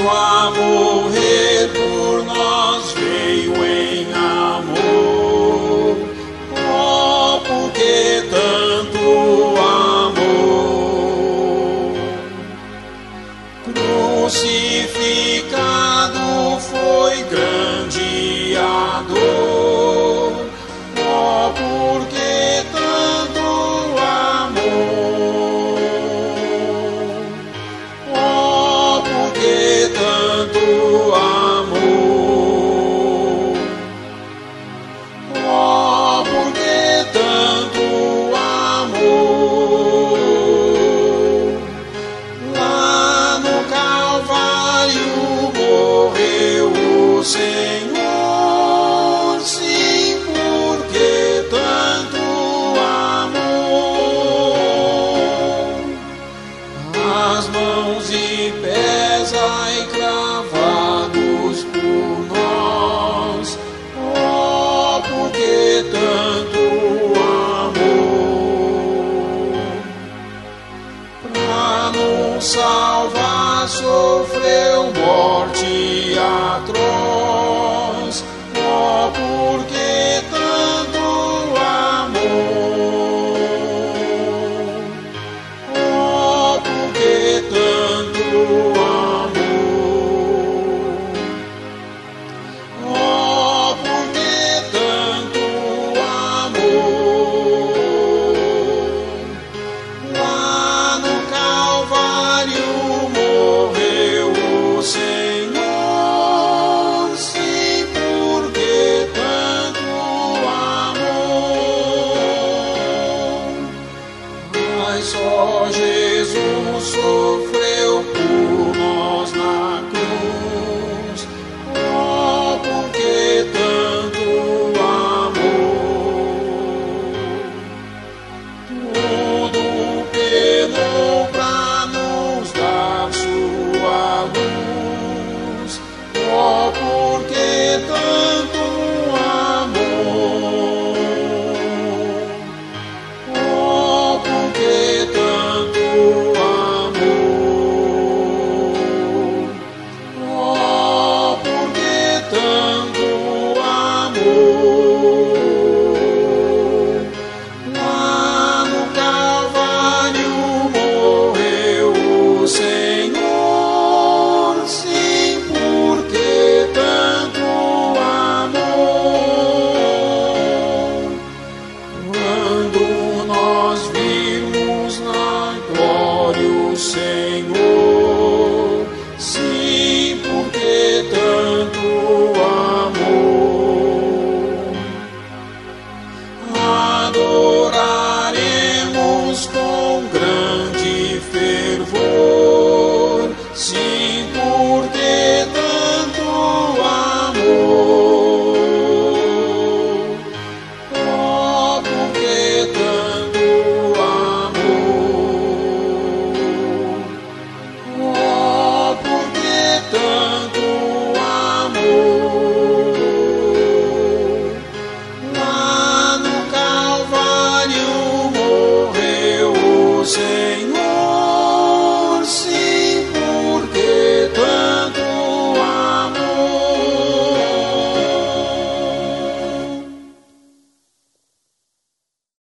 Cristo a morrer por nós veio em amor. Oh, porque tanto amor. Crucificado foi grande a dor. Oh, porque tanto amor. Oh, porque tanto amor. Oh, porque tanto amor. Lá no Calvário morreu o Senhor, sim, porque tanto amor. As mãos e pés ai cravados por nós. Oh, porque tanto amor. Pra nos salvar sofreu morte atroz.